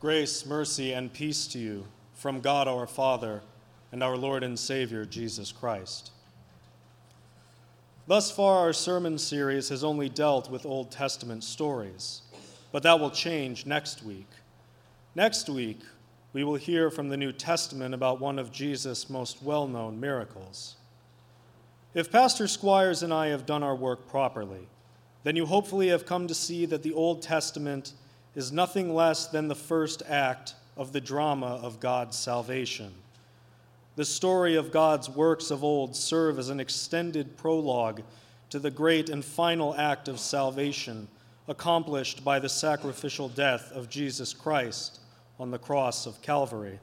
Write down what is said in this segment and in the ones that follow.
Grace, mercy, and peace to you from God our Father and our Lord and Savior, Jesus Christ. Thus far, our sermon series has only dealt with Old Testament stories, but that will change next week. Next week, we will hear from the New Testament about one of Jesus' most well-known miracles. If Pastor Squires and I have done our work properly, then you hopefully have come to see that the Old Testament is nothing less than the first act of the drama of God's salvation. The story of God's works of old serve as an extended prologue to the great and final act of salvation accomplished by the sacrificial death of Jesus Christ on the cross of Calvary.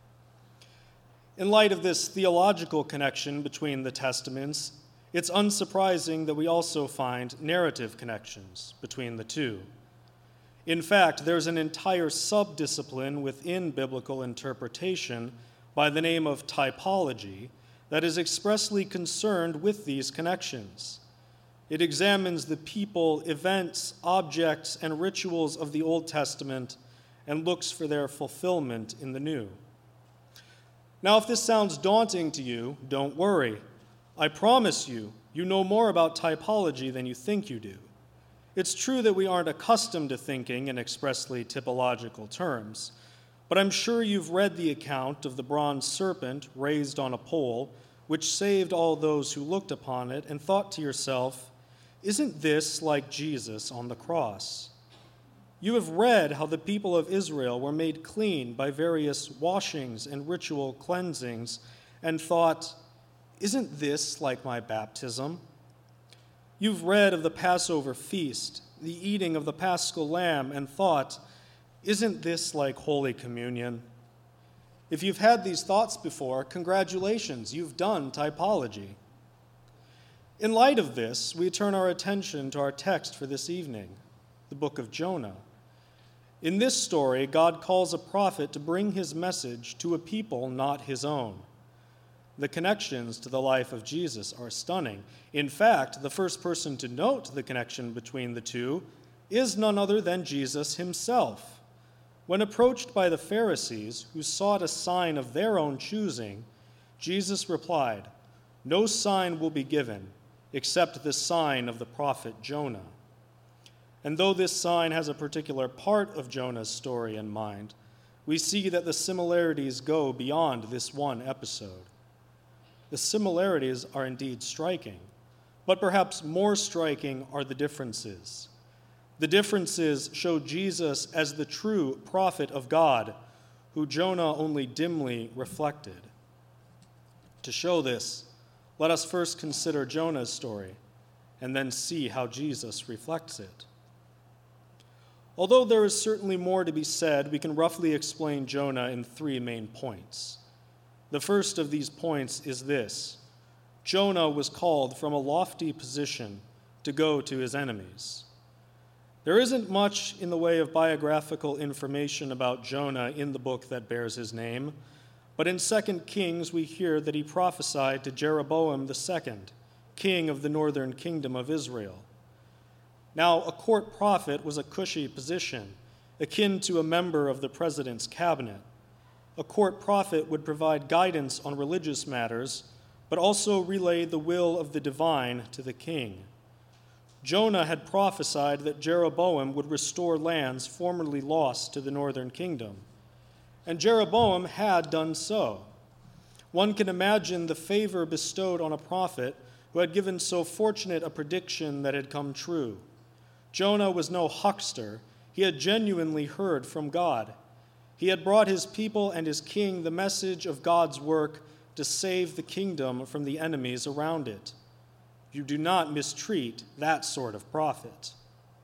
In light of this theological connection between the Testaments, it's unsurprising that we also find narrative connections between the two. In fact, there's an entire subdiscipline within biblical interpretation by the name of typology that is expressly concerned with these connections. It examines the people, events, objects, and rituals of the Old Testament and looks for their fulfillment in the New. Now, if this sounds daunting to you, don't worry. I promise you, you know more about typology than you think you do. It's true that we aren't accustomed to thinking in expressly typological terms, but I'm sure you've read the account of the bronze serpent raised on a pole, which saved all those who looked upon it, and thought to yourself, isn't this like Jesus on the cross? You have read how the people of Israel were made clean by various washings and ritual cleansings, and thought, isn't this like my baptism? You've read of the Passover feast, the eating of the Paschal lamb, and thought, isn't this like Holy Communion? If you've had these thoughts before, congratulations, you've done typology. In light of this, we turn our attention to our text for this evening, the book of Jonah. In this story, God calls a prophet to bring his message to a people not his own. The connections to the life of Jesus are stunning. In fact, the first person to note the connection between the two is none other than Jesus himself. When approached by the Pharisees, who sought a sign of their own choosing, Jesus replied, "No sign will be given except the sign of the prophet Jonah." And though this sign has a particular part of Jonah's story in mind, we see that the similarities go beyond this one episode. The similarities are indeed striking, but perhaps more striking are the differences. The differences show Jesus as the true prophet of God, who Jonah only dimly reflected. To show this, let us first consider Jonah's story, and then see how Jesus reflects it. Although there is certainly more to be said, we can roughly explain Jonah in three main points. The first of these points is this: Jonah was called from a lofty position to go to his enemies. There isn't much in the way of biographical information about Jonah in the book that bears his name, but in 2 Kings we hear that he prophesied to Jeroboam II, king of the northern kingdom of Israel. Now, a court prophet was a cushy position, akin to a member of the president's cabinet. A court prophet would provide guidance on religious matters, but also relay the will of the divine to the king. Jonah had prophesied that Jeroboam would restore lands formerly lost to the northern kingdom, and Jeroboam had done so. One can imagine the favor bestowed on a prophet who had given so fortunate a prediction that had come true. Jonah was no huckster. He had genuinely heard from God. He had brought his people and his king the message of God's work to save the kingdom from the enemies around it. You do not mistreat that sort of prophet.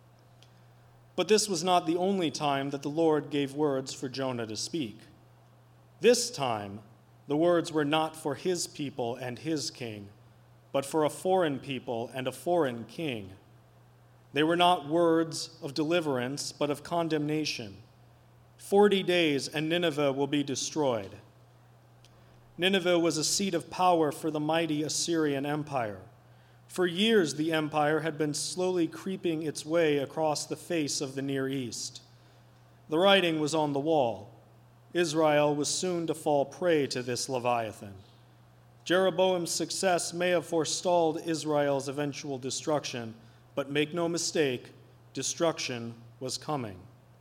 But this was not the only time that the Lord gave words for Jonah to speak. This time, the words were not for his people and his king, but for a foreign people and a foreign king. They were not words of deliverance, but of condemnation. 40 days and Nineveh will be destroyed. Nineveh was a seat of power for the mighty Assyrian Empire. For years, the empire had been slowly creeping its way across the face of the Near East. The writing was on the wall. Israel was soon to fall prey to this Leviathan. Jeroboam's success may have forestalled Israel's eventual destruction, but make no mistake, destruction was coming.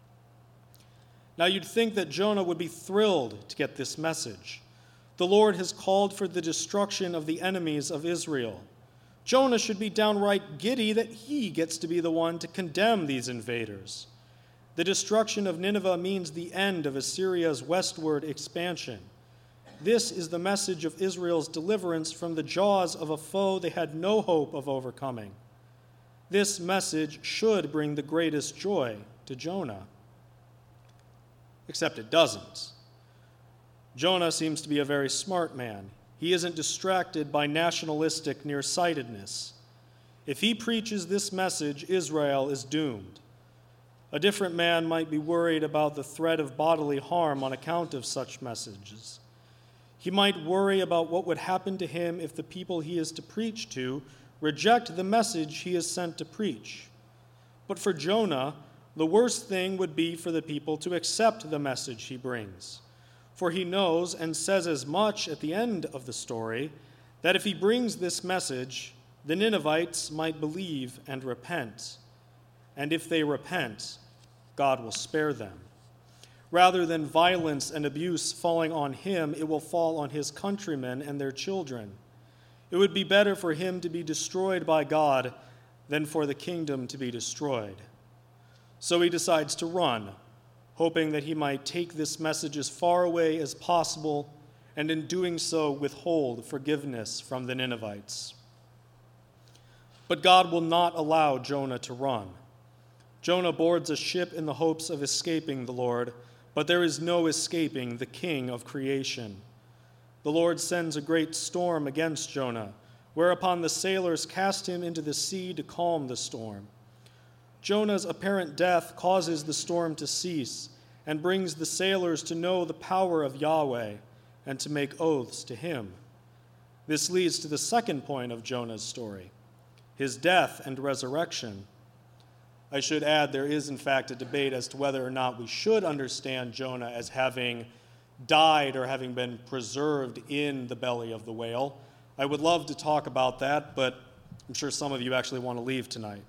Now you'd think that Jonah would be thrilled to get this message. The Lord has called for the destruction of the enemies of Israel. Jonah should be downright giddy that he gets to be the one to condemn these invaders. The destruction of Nineveh means the end of Assyria's westward expansion. This is the message of Israel's deliverance from the jaws of a foe they had no hope of overcoming. This message should bring the greatest joy to Jonah. Except it doesn't. Jonah seems to be a very smart man. He isn't distracted by nationalistic nearsightedness. If he preaches this message, Israel is doomed. A different man might be worried about the threat of bodily harm on account of such messages. He might worry about what would happen to him if the people he is to preach to reject the message he is sent to preach. But for Jonah, the worst thing would be for the people to accept the message he brings. For he knows and says as much at the end of the story that if he brings this message, the Ninevites might believe and repent. And if they repent, God will spare them. Rather than violence and abuse falling on him, it will fall on his countrymen and their children. It would be better for him to be destroyed by God than for the kingdom to be destroyed. So he decides to run, hoping that he might take this message as far away as possible, and in doing so withhold forgiveness from the Ninevites. But God will not allow Jonah to run. Jonah boards a ship in the hopes of escaping the Lord, but there is no escaping the King of creation. The Lord sends a great storm against Jonah, whereupon the sailors cast him into the sea to calm the storm. Jonah's apparent death causes the storm to cease and brings the sailors to know the power of Yahweh and to make oaths to him. This leads to the second point of Jonah's story, his death and resurrection. I should add, there is in fact a debate as to whether or not we should understand Jonah as having died or having been preserved in the belly of the whale. I would love to talk about that, but I'm sure some of you actually want to leave tonight.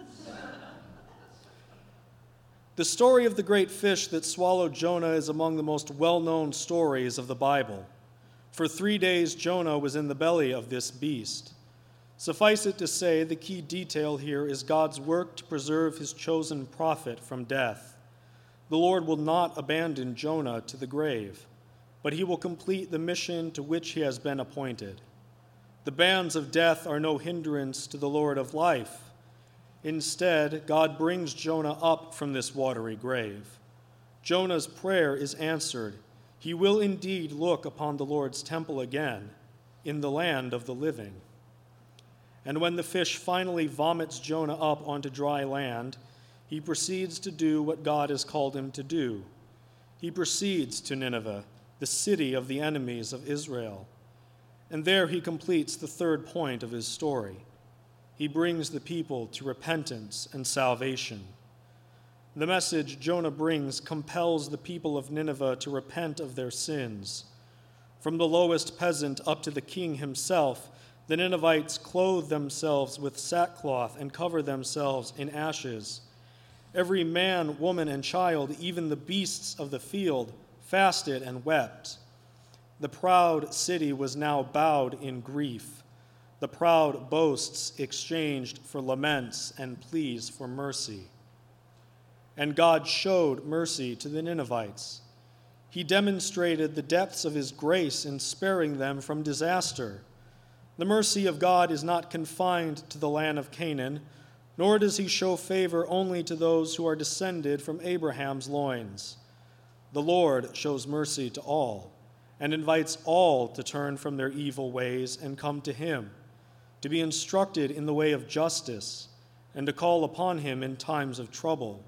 The story of the great fish that swallowed Jonah is among the most well-known stories of the Bible. For 3 days, Jonah was in the belly of this beast. Suffice it to say, the key detail here is God's work to preserve his chosen prophet from death. The Lord will not abandon Jonah to the grave, but he will complete the mission to which he has been appointed. The bands of death are no hindrance to the Lord of life. Instead, God brings Jonah up from this watery grave. Jonah's prayer is answered. He will indeed look upon the Lord's temple again in the land of the living. And when the fish finally vomits Jonah up onto dry land, he proceeds to do what God has called him to do. He proceeds to Nineveh, the city of the enemies of Israel. And there he completes the third point of his story. He brings the people to repentance and salvation. The message Jonah brings compels the people of Nineveh to repent of their sins. From the lowest peasant up to the king himself, the Ninevites clothe themselves with sackcloth and cover themselves in ashes. Every man, woman, and child, even the beasts of the field, fasted and wept. The proud city was now bowed in grief. The proud boasts exchanged for laments and pleas for mercy. And God showed mercy to the Ninevites. He demonstrated the depths of his grace in sparing them from disaster. The mercy of God is not confined to the land of Canaan, nor does he show favor only to those who are descended from Abraham's loins. The Lord shows mercy to all, and invites all to turn from their evil ways and come to him, to be instructed in the way of justice, and to call upon him in times of trouble.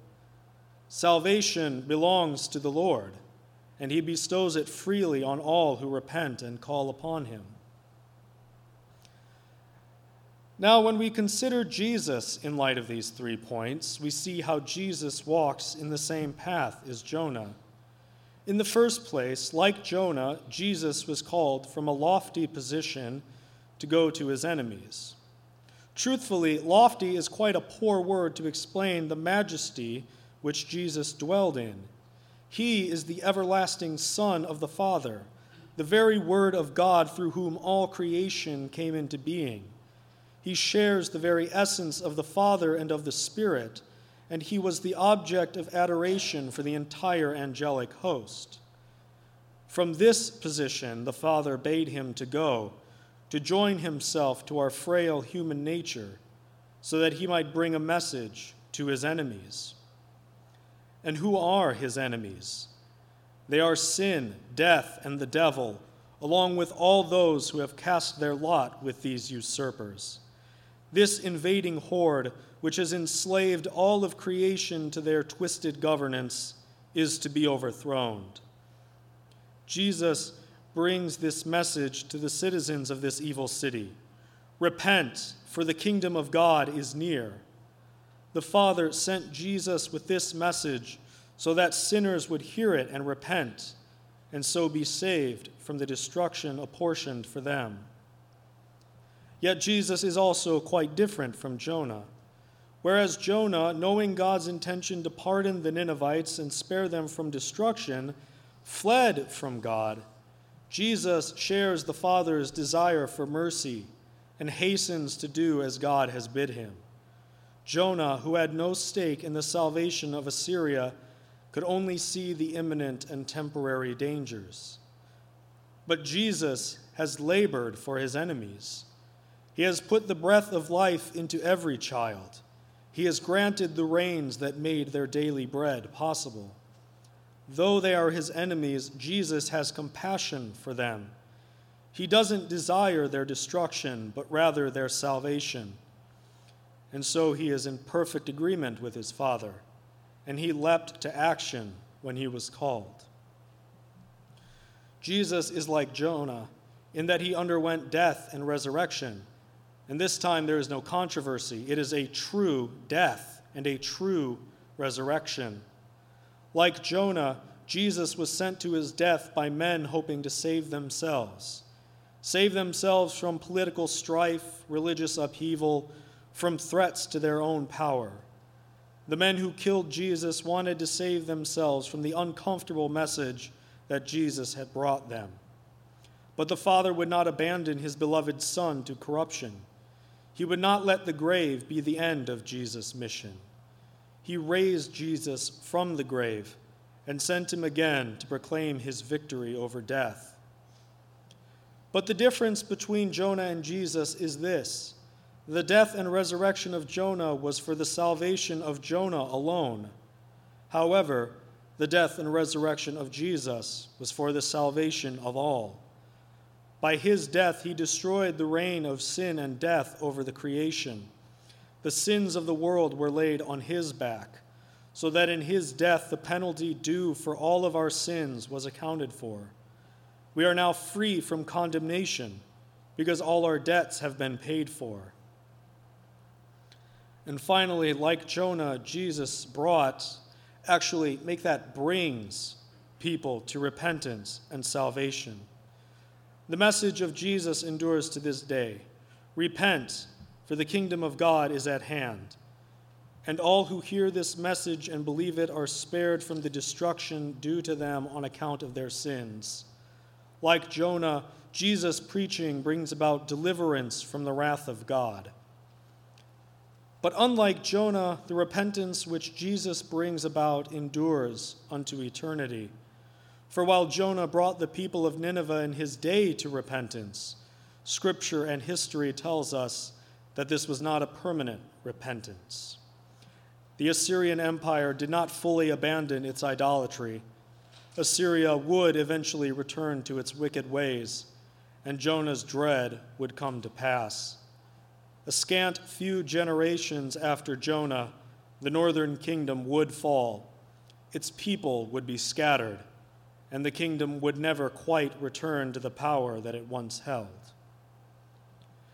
Salvation belongs to the Lord, and he bestows it freely on all who repent and call upon him. Now, when we consider Jesus in light of these 3 points, we see how Jesus walks in the same path as Jonah. In the first place, like Jonah, Jesus was called from a lofty position to go to his enemies. Truthfully, lofty is quite a poor word to explain the majesty which Jesus dwelled in. He is the everlasting Son of the Father, the very Word of God through whom all creation came into being. He shares the very essence of the Father and of the Spirit, and he was the object of adoration for the entire angelic host. From this position, the Father bade him to go, to join himself to our frail human nature, so that he might bring a message to his enemies. And who are his enemies? They are sin, death, and the devil, along with all those who have cast their lot with these usurpers. This invading horde, which has enslaved all of creation to their twisted governance, is to be overthrown. Jesus brings this message to the citizens of this evil city. Repent, for the kingdom of God is near. The Father sent Jesus with this message so that sinners would hear it and repent, and so be saved from the destruction apportioned for them. Yet Jesus is also quite different from Jonah. Whereas Jonah, knowing God's intention to pardon the Ninevites and spare them from destruction, fled from God, Jesus shares the Father's desire for mercy and hastens to do as God has bid him. Jonah, who had no stake in the salvation of Assyria, could only see the imminent and temporary dangers. But Jesus has labored for his enemies. He has put the breath of life into every child. He has granted the rains that made their daily bread possible. Though they are his enemies, Jesus has compassion for them. He doesn't desire their destruction, but rather their salvation. And so he is in perfect agreement with his Father, and he leapt to action when he was called. Jesus is like Jonah in that he underwent death and resurrection. And this time there is no controversy. It is a true death and a true resurrection. Like Jonah, Jesus was sent to his death by men hoping to save themselves from political strife, religious upheaval, from threats to their own power. The men who killed Jesus wanted to save themselves from the uncomfortable message that Jesus had brought them. But the Father would not abandon his beloved Son to corruption. He would not let the grave be the end of Jesus' mission. He raised Jesus from the grave and sent him again to proclaim his victory over death. But the difference between Jonah and Jesus is this: the death and resurrection of Jonah was for the salvation of Jonah alone. However, the death and resurrection of Jesus was for the salvation of all. By his death, he destroyed the reign of sin and death over the creation. The sins of the world were laid on his back, so that in his death the penalty due for all of our sins was accounted for. We are now free from condemnation because all our debts have been paid for. And finally, like Jonah, Jesus brings people to repentance and salvation. The message of Jesus endures to this day. Repent, for the kingdom of God is at hand. And all who hear this message and believe it are spared from the destruction due to them on account of their sins. Like Jonah, Jesus' preaching brings about deliverance from the wrath of God. But unlike Jonah, the repentance which Jesus brings about endures unto eternity. For while Jonah brought the people of Nineveh in his day to repentance, Scripture and history tells us that this was not a permanent repentance. The Assyrian Empire did not fully abandon its idolatry. Assyria would eventually return to its wicked ways, and Jonah's dread would come to pass. A scant few generations after Jonah, the northern kingdom would fall. Its people would be scattered, and the kingdom would never quite return to the power that it once held.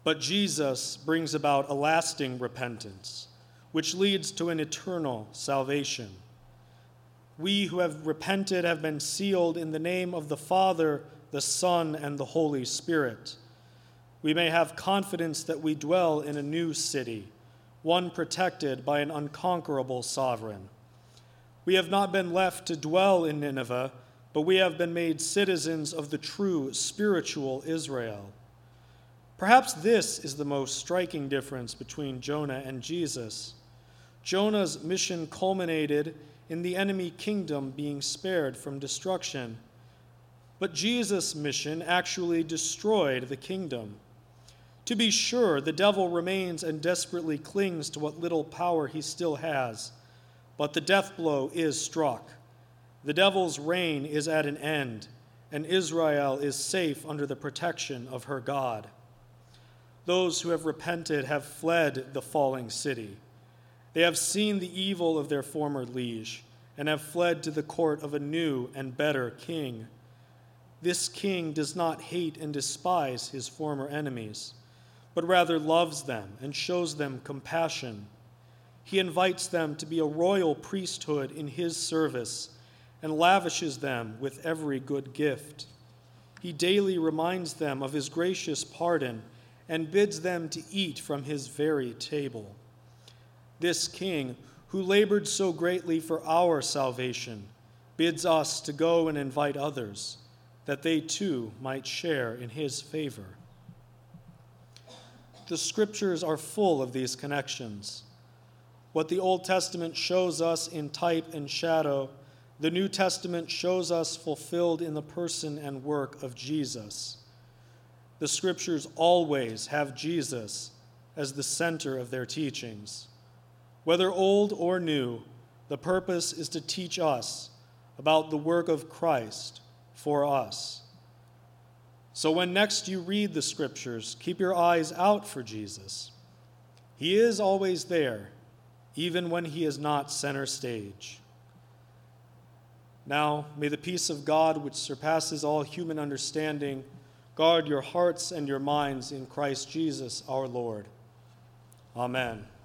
But Jesus brings about a lasting repentance, which leads to an eternal salvation. We who have repented have been sealed in the name of the Father, the Son, and the Holy Spirit. We may have confidence that we dwell in a new city, one protected by an unconquerable sovereign. We have not been left to dwell in Nineveh, but we have been made citizens of the true spiritual Israel. Perhaps this is the most striking difference between Jonah and Jesus. Jonah's mission culminated in the enemy kingdom being spared from destruction, but Jesus' mission actually destroyed the kingdom. To be sure, the devil remains and desperately clings to what little power he still has, but the death blow is struck. The devil's reign is at an end, and Israel is safe under the protection of her God. Those who have repented have fled the falling city. They have seen the evil of their former liege and have fled to the court of a new and better king. This king does not hate and despise his former enemies, but rather loves them and shows them compassion. He invites them to be a royal priesthood in his service and lavishes them with every good gift. He daily reminds them of his gracious pardon and bids them to eat from his very table. This king, who labored so greatly for our salvation, bids us to go and invite others, that they too might share in his favor. The scriptures are full of these connections. What the Old Testament shows us in type and shadow, the New Testament shows us fulfilled in the person and work of Jesus. The scriptures always have Jesus as the center of their teachings. Whether old or new, the purpose is to teach us about the work of Christ for us. So when next you read the scriptures, keep your eyes out for Jesus. He is always there, even when he is not center stage. Now, may the peace of God, which surpasses all human understanding, guard your hearts and your minds in Christ Jesus our Lord. Amen.